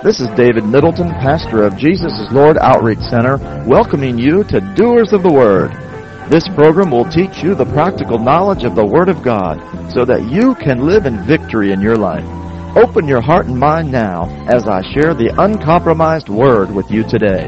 This is David Middleton, pastor of Jesus is Lord Outreach Center, welcoming you to Doers of the Word. This program will teach you the practical knowledge of the Word of God so that you can live in victory in your life. Open your heart and mind now as I share the uncompromised Word with you today.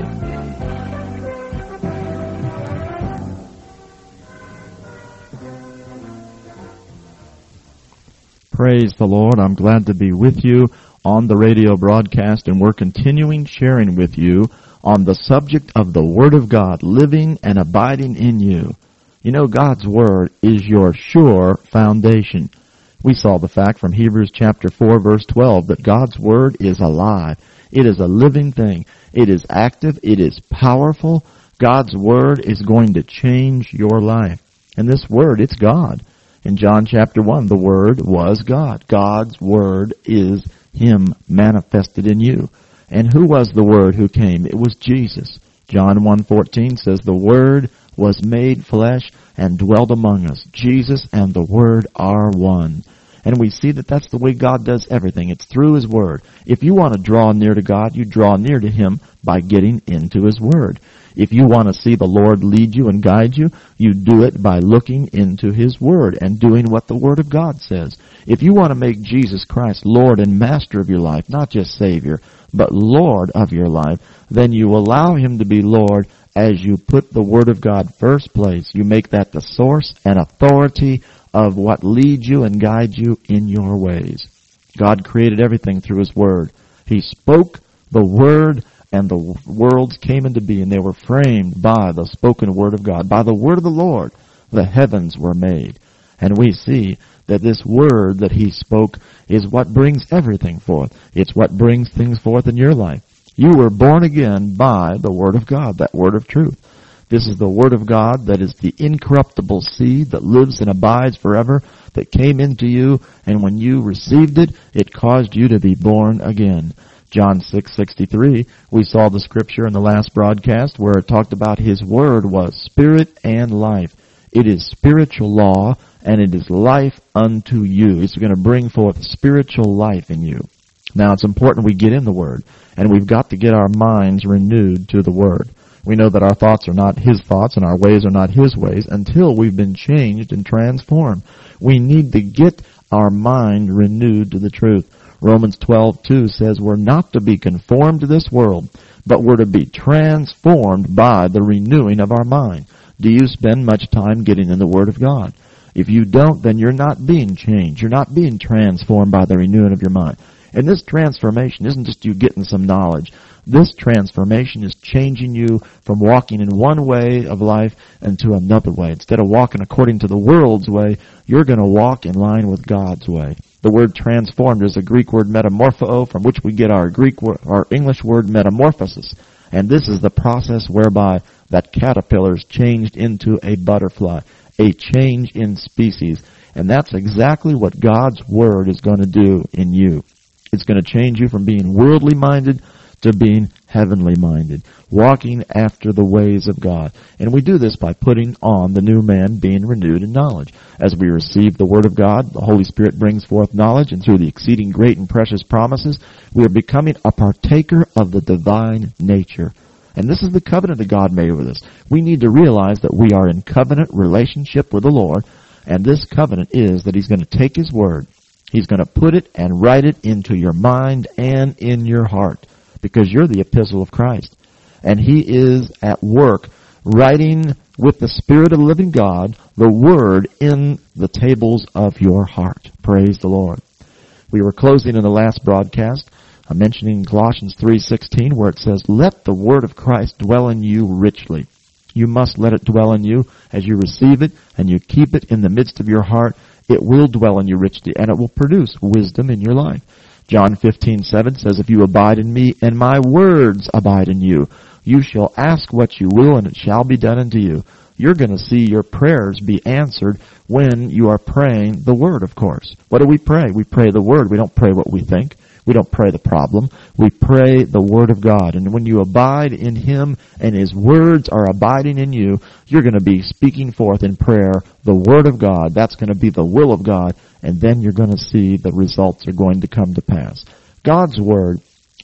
Praise the Lord. I'm glad to be with you on the radio broadcast, and we're continuing sharing with you on the subject of the Word of God, living and abiding in you. You know, God's Word is your sure foundation. We saw the fact from Hebrews chapter 4, verse 12, that God's Word is alive. It is a living thing. It is active. It is powerful. God's Word is going to change your life. And this Word, it's God. In John chapter 1, the Word was God. God's Word is Him manifested in you. And who was the Word who came? It was Jesus. John 1:14 says, the Word was made flesh and dwelt among us. Jesus and the Word are one. And we see that that's the way God does everything. It's through His Word. If you want to draw near to God, you draw near to Him by getting into His Word. If you want to see the Lord lead you and guide you, you do it by looking into His Word and doing what the Word of God says. If you want to make Jesus Christ Lord and Master of your life, not just Savior, but Lord of your life, then you allow Him to be Lord as you put the Word of God first place. You make that the source and authority of what leads you and guides you in your ways. God created everything through His Word. He spoke the Word, and the worlds came into being. They were framed by the spoken Word of God. By the Word of the Lord, the heavens were made. And we see that this Word that He spoke is what brings everything forth. It's what brings things forth in your life. You were born again by the Word of God, that Word of truth. This is the Word of God that is the incorruptible seed that lives and abides forever, that came into you, and when you received it, it caused you to be born again. John 6:63, we saw the scripture in the last broadcast where it talked about His Word was spirit and life. It is spiritual law, and it is life unto you. It's going to bring forth spiritual life in you. Now, it's important we get in the Word, and we've got to get our minds renewed to the Word. We know that our thoughts are not His thoughts, and our ways are not His ways, until we've been changed and transformed. We need to get our mind renewed to the truth. Romans 12:2 says we're not to be conformed to this world, but we're to be transformed by the renewing of our mind. Do you spend much time getting in the Word of God? If you don't, then you're not being changed. You're not being transformed by the renewing of your mind. And this transformation isn't just you getting some knowledge. This transformation is changing you from walking in one way of life into another way. Instead of walking according to the world's way, you're going to walk in line with God's way. The word transformed is a Greek word metamorpho, from which we get our English word metamorphosis. And this is the process whereby that caterpillar is changed into a butterfly, a change in species. And that's exactly what God's Word is going to do in you. It's going to change you from being worldly minded to being heavenly minded, walking after the ways of God. And we do this by putting on the new man, being renewed in knowledge. As we receive the Word of God, the Holy Spirit brings forth knowledge, and through the exceeding great and precious promises, we are becoming a partaker of the divine nature. And this is the covenant that God made with us. We need to realize that we are in covenant relationship with the Lord, and this covenant is that He's going to take His Word, He's going to put it and write it into your mind and in your heart, because you're the epistle of Christ. And He is at work writing with the Spirit of the living God the Word in the tables of your heart. Praise the Lord. We were closing in the last broadcast, mentioning Colossians 3:16, where it says, let the Word of Christ dwell in you richly. You must let it dwell in you as you receive it and you keep it in the midst of your heart. It will dwell in you richly, and it will produce wisdom in your life. John 15:7 says, if you abide in me and my words abide in you, you shall ask what you will and it shall be done unto you. You're going to see your prayers be answered when you are praying the Word, of course. What do we pray? We pray the Word. We don't pray what we think. We don't pray the problem. We pray the Word of God. And when you abide in Him and His words are abiding in you, you're going to be speaking forth in prayer the Word of God. That's going to be the will of God. And then you're going to see the results are going to come to pass. God's Word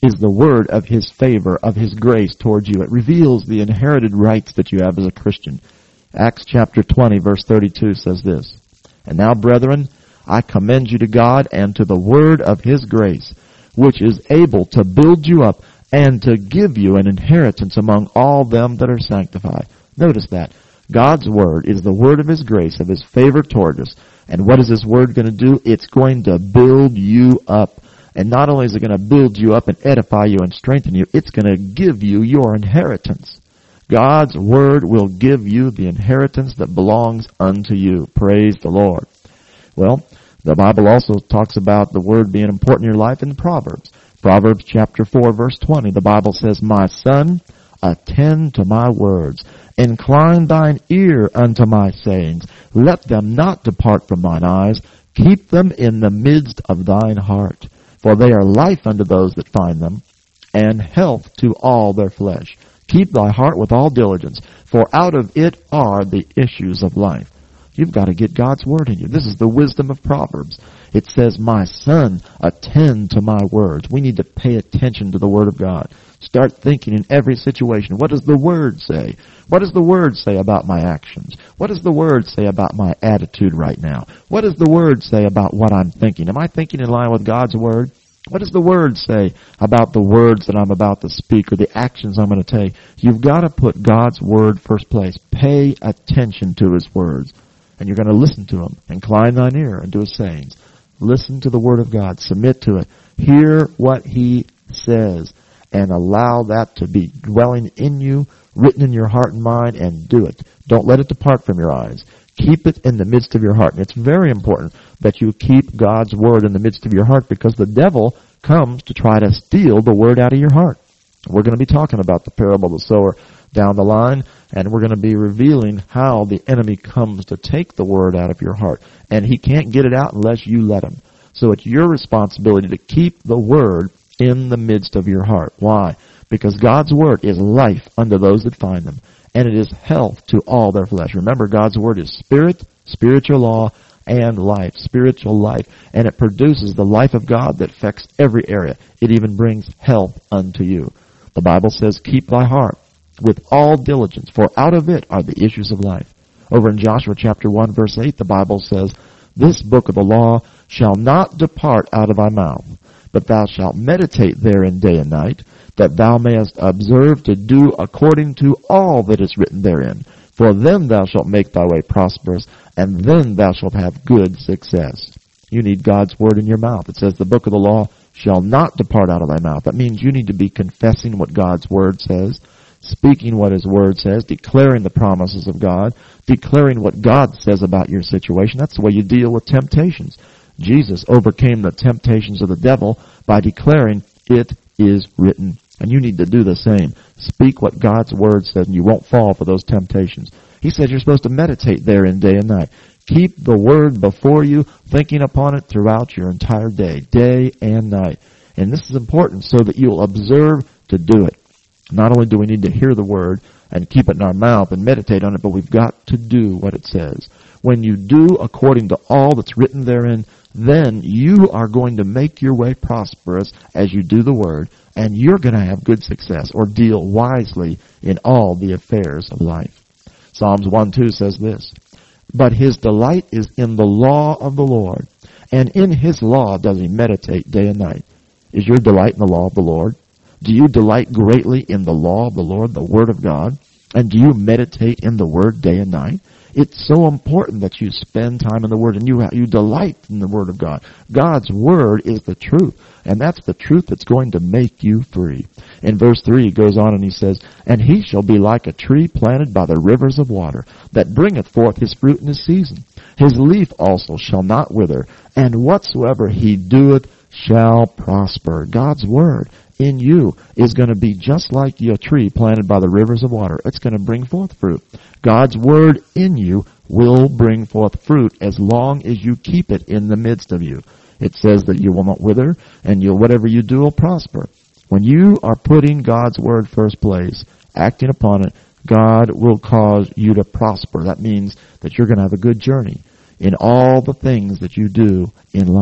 is the word of His favor, of His grace towards you. It reveals the inherited rights that you have as a Christian. Acts chapter 20, verse 32 says this, "And now, brethren, I commend you to God and to the word of His grace, which is able to build you up and to give you an inheritance among all them that are sanctified." Notice that. God's word is the word of His grace, of His favor toward us. And what is His word going to do? It's going to build you up. And not only is it going to build you up and edify you and strengthen you, it's going to give you your inheritance. God's word will give you the inheritance that belongs unto you. Praise the Lord. Well, the Bible also talks about the word being important in your life in Proverbs. Proverbs chapter 4, verse 20, the Bible says, "My son, attend to my words. Incline thine ear unto my sayings. Let them not depart from thine eyes. Keep them in the midst of thine heart. For they are life unto those that find them, and health to all their flesh. Keep thy heart with all diligence, for out of it are the issues of life." You've got to get God's word in you. This is the wisdom of Proverbs. It says, "My son, attend to my words." We need to pay attention to the word of God. Start thinking in every situation, what does the word say? What does the word say about my actions? What does the word say about my attitude right now? What does the word say about what I'm thinking? Am I thinking in line with God's word? What does the word say about the words that I'm about to speak or the actions I'm going to take? You've got to put God's word first place. Pay attention to His words. And you're going to listen to Him. Incline thine ear unto His sayings. Listen to the word of God. Submit to it. Hear what He says. And allow that to be dwelling in you, written in your heart and mind, and do it. Don't let it depart from your eyes. Keep it in the midst of your heart. And it's very important that you keep God's word in the midst of your heart, because the devil comes to try to steal the word out of your heart. We're going to be talking about the parable of the sower down the line, and we're going to be revealing how the enemy comes to take the word out of your heart. And he can't get it out unless you let him. So it's your responsibility to keep the word in the midst of your heart. Why? Because God's word is life unto those that find them, and it is health to all their flesh. Remember, God's word is spirit, spiritual law, and life, spiritual life, and it produces the life of God that affects every area. It even brings health unto you. The Bible says, "Keep thy heart with all diligence, for out of it are the issues of life." Over in Joshua chapter 1, verse 8, the Bible says, "This book of the law shall not depart out of thy mouth, but thou shalt meditate therein day and night, that thou mayest observe to do according to all that is written therein. For then thou shalt make thy way prosperous, and then thou shalt have good success." You need God's word in your mouth. It says the book of the law shall not depart out of thy mouth. That means you need to be confessing what God's word says, speaking what His word says, declaring the promises of God, declaring what God says about your situation. That's the way you deal with temptations. Jesus overcame the temptations of the devil by declaring, "It is written." And you need to do the same. Speak what God's word says, and you won't fall for those temptations. He said you're supposed to meditate therein day and night. Keep the word before you, thinking upon it throughout your entire day and night. And this is important so that you'll observe to do it. Not only do we need to hear the word and keep it in our mouth and meditate on it, but we've got to do what it says. When you do according to all that's written therein, then you are going to make your way prosperous as you do the word, and you're going to have good success or deal wisely in all the affairs of life. Psalms 1:2 says this, "But his delight is in the law of the Lord, and in His law does he meditate day and night." Is your delight in the law of the Lord? Do you delight greatly in the law of the Lord, the Word of God? And do you meditate in the Word day and night? It's so important that you spend time in the Word and you delight in the Word of God. God's Word is the truth, and that's the truth that's going to make you free. In verse 3, he goes on and he says, "And he shall be like a tree planted by the rivers of water, that bringeth forth his fruit in his season. His leaf also shall not wither, and whatsoever he doeth shall prosper." God's Word in you is going to be just like a tree planted by the rivers of water. It's going to bring forth fruit. God's Word in you will bring forth fruit as long as you keep it in the midst of you. It says that you will not wither, and whatever you do will prosper. When you are putting God's Word first place, acting upon it, God will cause you to prosper. That means that you're going to have a good journey in all the things that you do in life.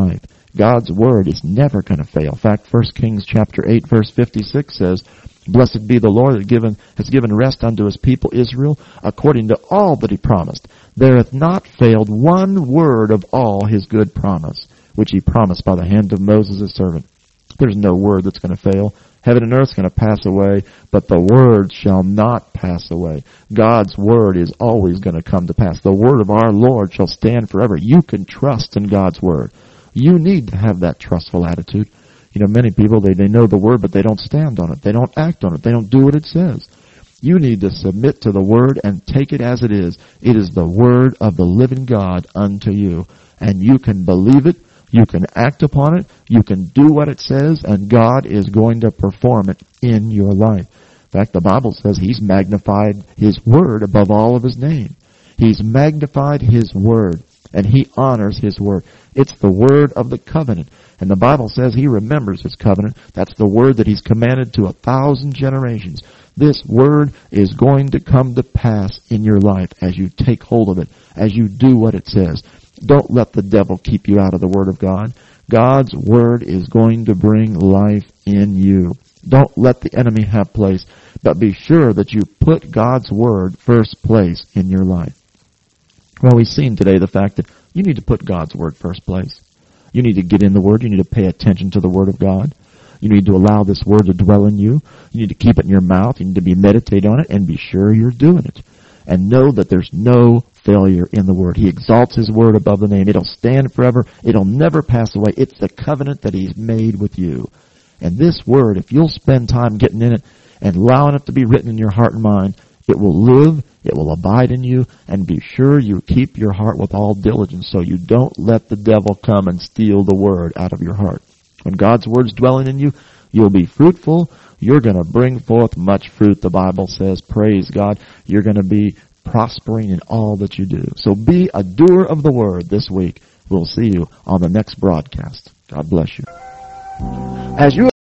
God's word is never going to fail. In fact, 1 Kings chapter 8, verse 56 says, "Blessed be the Lord that has given rest unto his people Israel, according to all that he promised. There hath not failed one word of all his good promise, which he promised by the hand of Moses his servant." There's no word that's going to fail. Heaven and earth is going to pass away, but the word shall not pass away. God's word is always going to come to pass. The word of our Lord shall stand forever. You can trust in God's word. You need to have that trustful attitude. You know, many people, they know the word, but they don't stand on it. They don't act on it. They don't do what it says. You need to submit to the word and take it as it is. It is the word of the living God unto you. And you can believe it. You can act upon it. You can do what it says, and God is going to perform it in your life. In fact, the Bible says He's magnified His word above all of His name. He's magnified His word, and He honors His word. It's the word of the covenant. And the Bible says He remembers His covenant. That's the word that He's commanded to 1,000 generations. This word is going to come to pass in your life as you take hold of it, as you do what it says. Don't let the devil keep you out of the Word of God. God's Word is going to bring life in you. Don't let the enemy have place, but be sure that you put God's Word first place in your life. Well, we've seen today the fact that you need to put God's Word first place. You need to get in the Word. You need to pay attention to the Word of God. You need to allow this Word to dwell in you. You need to keep it in your mouth. You need to be meditating on it and be sure you're doing it. And know that there's no failure in the Word. He exalts His Word above the name. It'll stand forever. It'll never pass away. It's the covenant that He's made with you. And this Word, if you'll spend time getting in it and allowing it to be written in your heart and mind, it will live, it will abide in you, and be sure you keep your heart with all diligence so you don't let the devil come and steal the Word out of your heart. When God's Word's dwelling in you, you'll be fruitful. You're going to bring forth much fruit, the Bible says. Praise God. You're going to be prospering in all that you do. So be a doer of the Word this week. We'll see you on the next broadcast. God bless you. As you